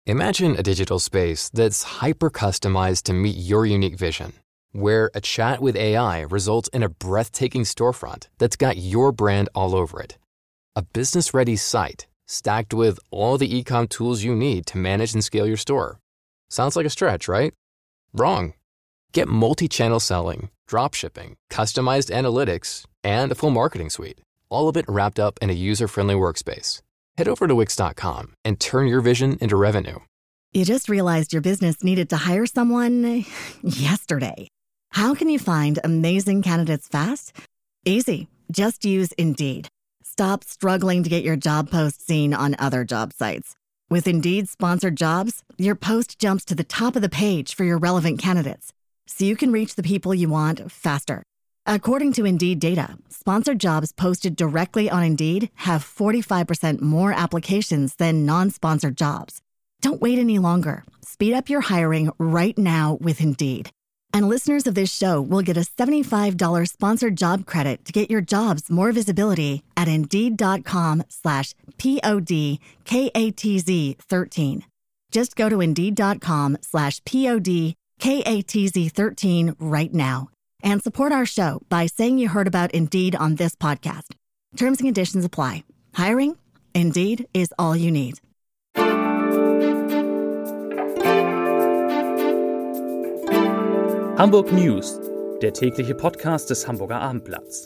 Imagine a digital space that's hyper-customized to meet your unique vision, where a chat with AI results in a breathtaking storefront that's got your brand all over it. A business-ready site stacked with all the e-com tools you need to manage and scale your store. Sounds like a stretch, right? Wrong. Get multi-channel selling, dropshipping, customized analytics, and a full marketing suite. All of it wrapped up in a user-friendly workspace. Head over to Wix.com and turn your vision into revenue. You just realized your business needed to hire someone yesterday. How can you find amazing candidates fast? Easy. Just use Indeed. Stop struggling to get your job post seen on other job sites. With Indeed sponsored jobs, your post jumps to the top of the page for your relevant candidates, so you can reach the people you want faster. According to Indeed data, sponsored jobs posted directly on Indeed have 45% more applications than non-sponsored jobs. Don't wait any longer. Speed up your hiring right now with Indeed. And listeners of this show will get a $75 sponsored job credit to get your jobs more visibility at Indeed.com/PODKATZ13. Just go to Indeed.com/PODKATZ13 right now and support our show by saying you heard about Indeed on this podcast. Terms and conditions apply. Hiring? Indeed is all you need. Hamburg News, der tägliche Podcast des Hamburger Abendblatts.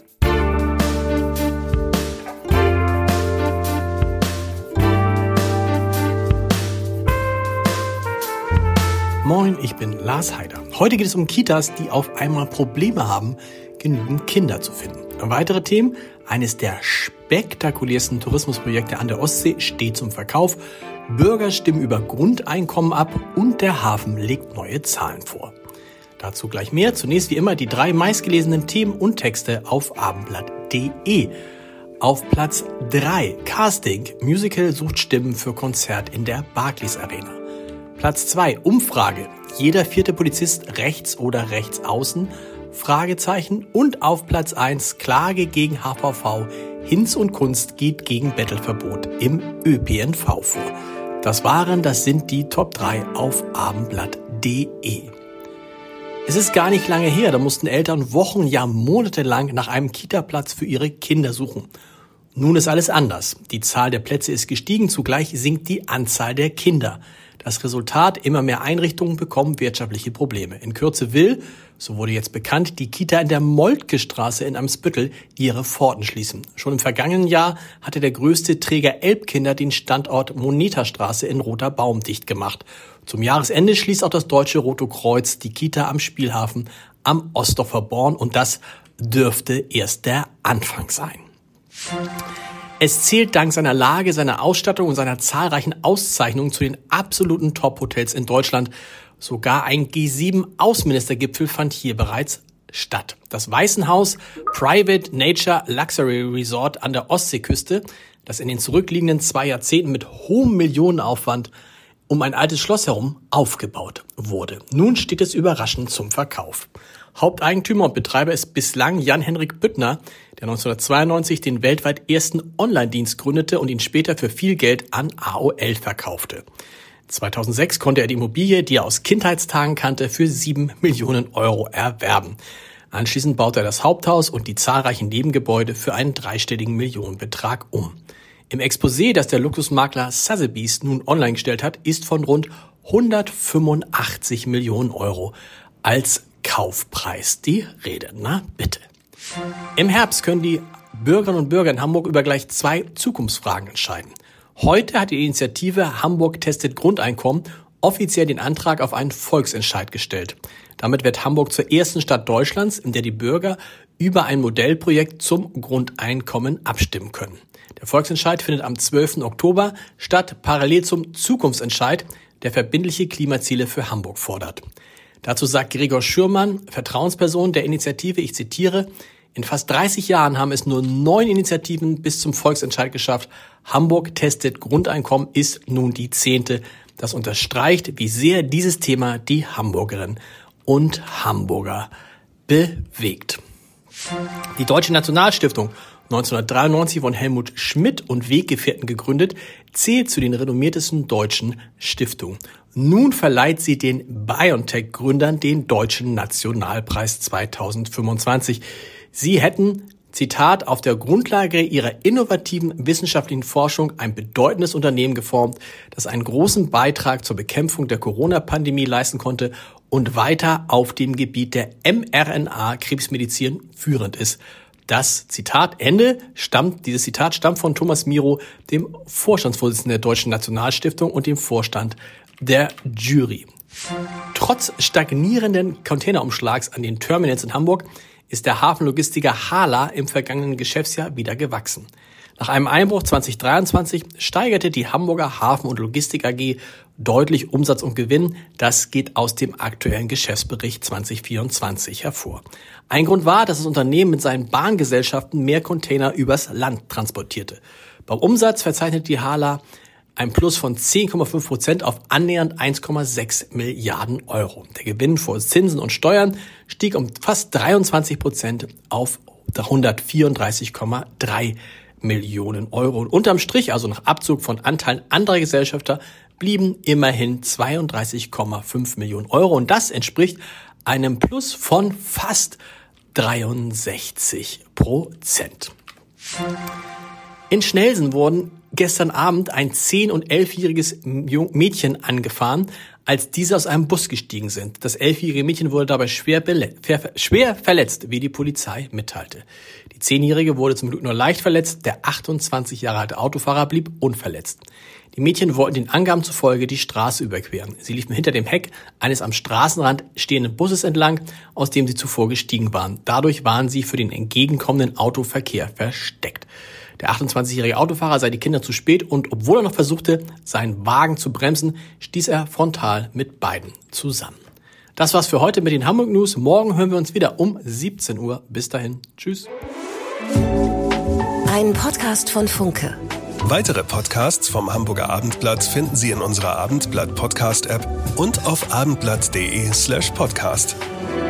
Moin, ich bin Lars Heider. Heute geht es um Kitas, die auf einmal Probleme haben, genügend Kinder zu finden. Weitere Themen: Eines der spektakulärsten Tourismusprojekte an der Ostsee steht zum Verkauf, Bürger stimmen über Grundeinkommen ab und der Hafen legt neue Zahlen vor. Dazu gleich mehr. Zunächst wie immer die 3 meistgelesenen Themen und Texte auf abendblatt.de. Auf Platz 3 Casting. Musical sucht Stimmen für Konzert in der Barclays Arena. Platz 2 Umfrage. Jeder 4. Polizist rechts oder rechts außen? Fragezeichen. Und auf Platz 1 Klage gegen HVV. Hinz und Kunst geht gegen Bettelverbot im ÖPNV vor. Das sind die Top 3 auf abendblatt.de. Es ist gar nicht lange her, da mussten Eltern Wochen, ja monatelang nach einem Kita-Platz für ihre Kinder suchen. Nun ist alles anders. Die Zahl der Plätze ist gestiegen, zugleich sinkt die Anzahl der Kinder. Das Resultat: immer mehr Einrichtungen bekommen wirtschaftliche Probleme. In Kürze will, so wurde jetzt bekannt, die Kita in der Moltke-Straße in Eimsbüttel ihre Pforten schließen. Schon im vergangenen Jahr hatte der größte Träger Elbkinder den Standort Moneta-Straße in Roter Baum dicht gemacht. Zum Jahresende schließt auch das Deutsche Rote Kreuz die Kita am Spielhafen am Ostdorfer Born und das dürfte erst der Anfang sein. Es zählt dank seiner Lage, seiner Ausstattung und seiner zahlreichen Auszeichnungen zu den absoluten Top-Hotels in Deutschland. Sogar ein G7-Außenministergipfel fand hier bereits statt. Das Weißenhaus Private Nature Luxury Resort an der Ostseeküste, das in den zurückliegenden 2 Jahrzehnten mit hohem Millionenaufwand um ein altes Schloss herum aufgebaut wurde. Nun steht es überraschend zum Verkauf. Haupteigentümer und Betreiber ist bislang Jan-Henrik Büttner, der 1992 den weltweit ersten Online-Dienst gründete und ihn später für viel Geld an AOL verkaufte. 2006 konnte er die Immobilie, die er aus Kindheitstagen kannte, für 7 Millionen Euro erwerben. Anschließend baute er das Haupthaus und die zahlreichen Nebengebäude für einen 3-stelligen Millionenbetrag um. Im Exposé, das der Luxusmakler Sotheby's nun online gestellt hat, ist von rund 185 Millionen Euro als Kaufpreis die Rede. Na bitte. Im Herbst können die Bürgerinnen und Bürger in Hamburg über gleich 2 Zukunftsfragen entscheiden. Heute hat die Initiative Hamburg testet Grundeinkommen offiziell den Antrag auf einen Volksentscheid gestellt. Damit wird Hamburg zur ersten Stadt Deutschlands, in der die Bürger über ein Modellprojekt zum Grundeinkommen abstimmen können. Der Volksentscheid findet am 12. Oktober statt, parallel zum Zukunftsentscheid, der verbindliche Klimaziele für Hamburg fordert. Dazu sagt Gregor Schürmann, Vertrauensperson der Initiative, ich zitiere: In fast 30 Jahren haben es nur 9 Initiativen bis zum Volksentscheid geschafft. Hamburg testet Grundeinkommen ist nun die 10. Das unterstreicht, wie sehr dieses Thema die Hamburgerinnen und Hamburger bewegt. Die Deutsche Nationalstiftung 1993 von Helmut Schmidt und Weggefährten gegründet, zählt zu den renommiertesten deutschen Stiftungen. Nun verleiht sie den BioNTech-Gründern den Deutschen Nationalpreis 2025. Sie hätten, Zitat, auf der Grundlage ihrer innovativen wissenschaftlichen Forschung ein bedeutendes Unternehmen geformt, das einen großen Beitrag zur Bekämpfung der Corona-Pandemie leisten konnte und weiter auf dem Gebiet der mRNA-Krebsmedizin führend ist. Dieses Zitat stammt von Thomas Miro, dem Vorstandsvorsitzenden der Deutschen Nationalstiftung und dem Vorstand der Jury. Trotz stagnierenden Containerumschlags an den Terminals in Hamburg ist der Hafenlogistiker HHLA im vergangenen Geschäftsjahr wieder gewachsen. Nach einem Einbruch 2023 steigerte die Hamburger Hafen- und Logistik AG deutlich Umsatz und Gewinn. Das geht aus dem aktuellen Geschäftsbericht 2024 hervor. Ein Grund war, dass das Unternehmen mit seinen Bahngesellschaften mehr Container übers Land transportierte. Beim Umsatz verzeichnete die HHLA ein Plus von 10,5% auf annähernd 1,6 Milliarden Euro. Der Gewinn vor Zinsen und Steuern stieg um fast 23% auf 134,3 Millionen Euro. Und unterm Strich, also nach Abzug von Anteilen anderer Gesellschafter, blieben immerhin 32,5 Millionen Euro. Und das entspricht einem Plus von fast 63%. In Schnelsen wurden gestern Abend ein 10- und 11-jähriges Mädchen angefahren, als diese aus einem Bus gestiegen sind. Das 11-jährige Mädchen wurde dabei schwer verletzt, wie die Polizei mitteilte. Die 10-jährige wurde zum Glück nur leicht verletzt, der 28 Jahre alte Autofahrer blieb unverletzt. Die Mädchen wollten den Angaben zufolge die Straße überqueren. Sie liefen hinter dem Heck eines am Straßenrand stehenden Busses entlang, aus dem sie zuvor gestiegen waren. Dadurch waren sie für den entgegenkommenden Autoverkehr versteckt. Der 28-jährige Autofahrer sah die Kinder zu spät und obwohl er noch versuchte, seinen Wagen zu bremsen, stieß er frontal mit beiden zusammen. Das war's für heute mit den Hamburg News. Morgen hören wir uns wieder um 17 Uhr. Bis dahin. Tschüss. Ein Podcast von Funke. Weitere Podcasts vom Hamburger Abendblatt finden Sie in unserer Abendblatt-Podcast-App und auf abendblatt.de/podcast.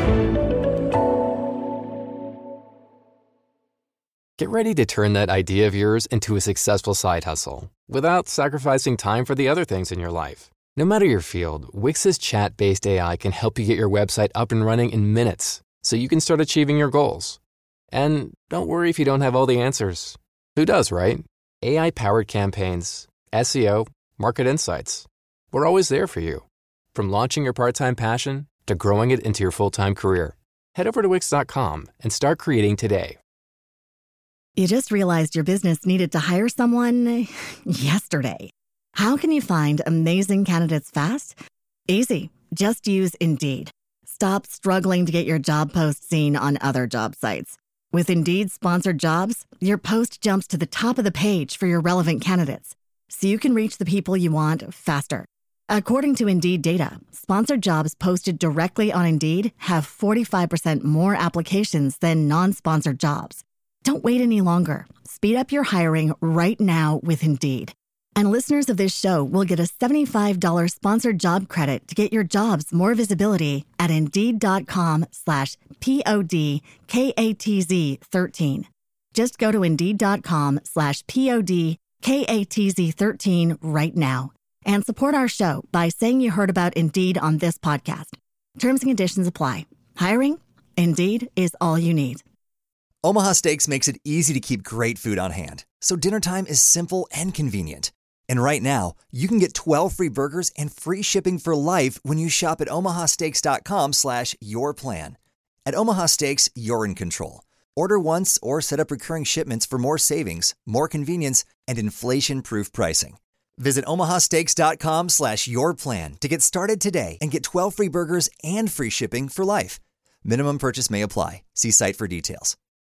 Get ready to turn that idea of yours into a successful side hustle without sacrificing time for the other things in your life. No matter your field, Wix's chat-based AI can help you get your website up and running in minutes so you can start achieving your goals. And don't worry if you don't have all the answers. Who does, right? AI-powered campaigns, SEO, market insights. We're always there for you. From launching your part-time passion to growing it into your full-time career. Head over to Wix.com and start creating today. You just realized your business needed to hire someone yesterday. How can you find amazing candidates fast? Easy. Just use Indeed. Stop struggling to get your job post seen on other job sites. With Indeed sponsored jobs, your post jumps to the top of the page for your relevant candidates, so you can reach the people you want faster. According to Indeed data, sponsored jobs posted directly on Indeed have 45% more applications than non-sponsored jobs. Don't wait any longer. Speed up your hiring right now with Indeed. And listeners of this show will get a $75 sponsored job credit to get your jobs more visibility at Indeed.com/PODKATZ13. Just go to Indeed.com/PODKATZ13 right now and support our show by saying you heard about Indeed on this podcast. Terms and conditions apply. Hiring? Indeed is all you need. Omaha Steaks makes it easy to keep great food on hand, so dinner time is simple and convenient. And right now, you can get 12 free burgers and free shipping for life when you shop at omahasteaks.com/yourplan. At Omaha Steaks, you're in control. Order once or set up recurring shipments for more savings, more convenience, and inflation-proof pricing. Visit omahasteaks.com/yourplan to get started today and get 12 free burgers and free shipping for life. Minimum purchase may apply. See site for details.